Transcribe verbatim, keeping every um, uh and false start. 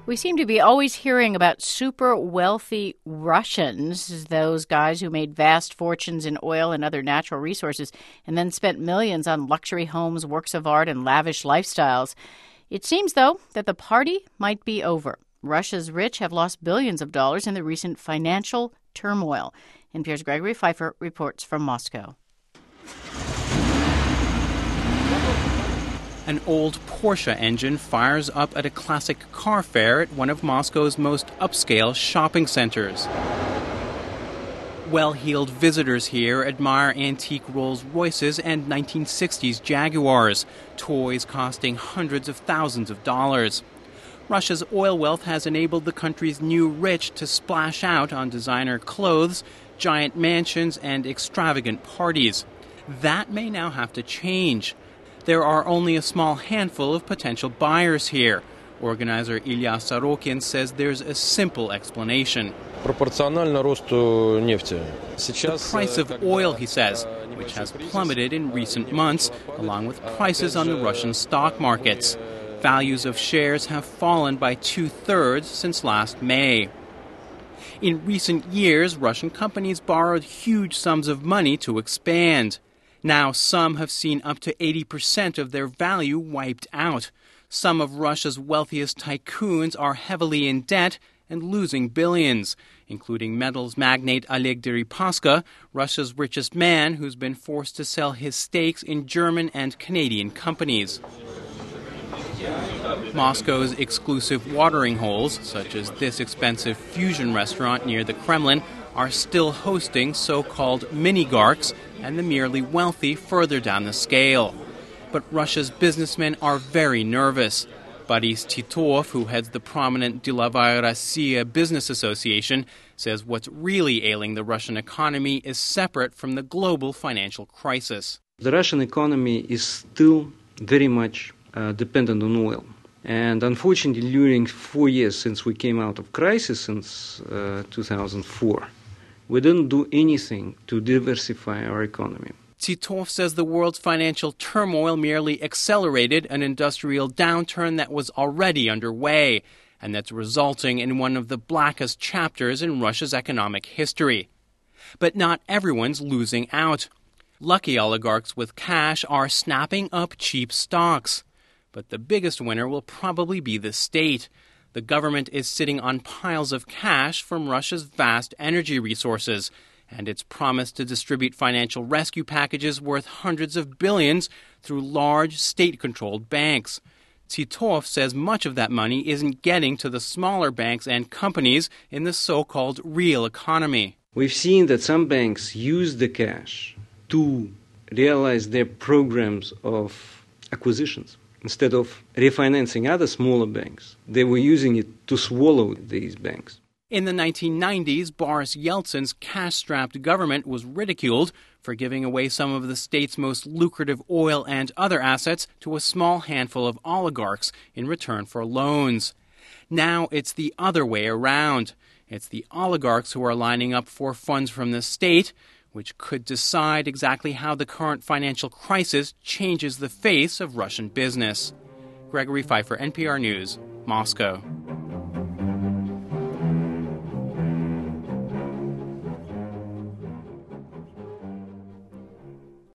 We seem to be always hearing about super wealthy Russians, those guys who made vast fortunes in oil and other natural resources and then spent millions on luxury homes, works of art, and lavish lifestyles. It seems, though, that the party might be over. Russia's rich have lost billions of dollars in the recent financial turmoil. N P R's Gregory Pfeiffer reports from Moscow. An old Porsche engine fires up at a classic car fair at one of Moscow's most upscale shopping centers. Well-heeled visitors here admire antique Rolls-Royces and nineteen sixties Jaguars, toys costing hundreds of thousands of dollars. Russia's oil wealth has enabled the country's new rich to splash out on designer clothes, giant mansions, and extravagant parties. That may now have to change. There are only a small handful of potential buyers here. Organizer Ilya Sorokin says there's a simple explanation. The price of oil, he says, which has plummeted in recent months, along with prices on the Russian stock markets. Values of shares have fallen by two-thirds since last May. In recent years, Russian companies borrowed huge sums of money to expand. Now some have seen up to eighty percent of their value wiped out. Some of Russia's wealthiest tycoons are heavily in debt and losing billions, including metals magnate Oleg Deripaska, Russia's richest man who's been forced to sell his stakes in German and Canadian companies. Moscow's exclusive watering holes, such as this expensive fusion restaurant near the Kremlin, are still hosting so-called minigarchs and the merely wealthy further down the scale. But Russia's businessmen are very nervous. Boris Titov, who heads the prominent Delovaya Rossiya Business Association, says what's really ailing the Russian economy is separate from the global financial crisis. The Russian economy is still very much uh, dependent on oil. And unfortunately, during four years since we came out of crisis, since uh, two thousand four, we didn't do anything to diversify our economy. Titov says the world's financial turmoil merely accelerated an industrial downturn that was already underway, and that's resulting in one of the blackest chapters in Russia's economic history. But not everyone's losing out. Lucky oligarchs with cash are snapping up cheap stocks. But the biggest winner will probably be the state. The government is sitting on piles of cash from Russia's vast energy resources, and its promise to distribute financial rescue packages worth hundreds of billions through large state-controlled banks. Titov says much of that money isn't getting to the smaller banks and companies in the so-called real economy. We've seen that some banks use the cash to realize their programs of acquisitions. Instead of refinancing other smaller banks, they were using it to swallow these banks. In the nineteen nineties, Boris Yeltsin's cash-strapped government was ridiculed for giving away some of the state's most lucrative oil and other assets to a small handful of oligarchs in return for loans. Now it's the other way around. It's the oligarchs who are lining up for funds from the state, which could decide exactly how the current financial crisis changes the face of Russian business. Gregory Pfeiffer, N P R News, Moscow.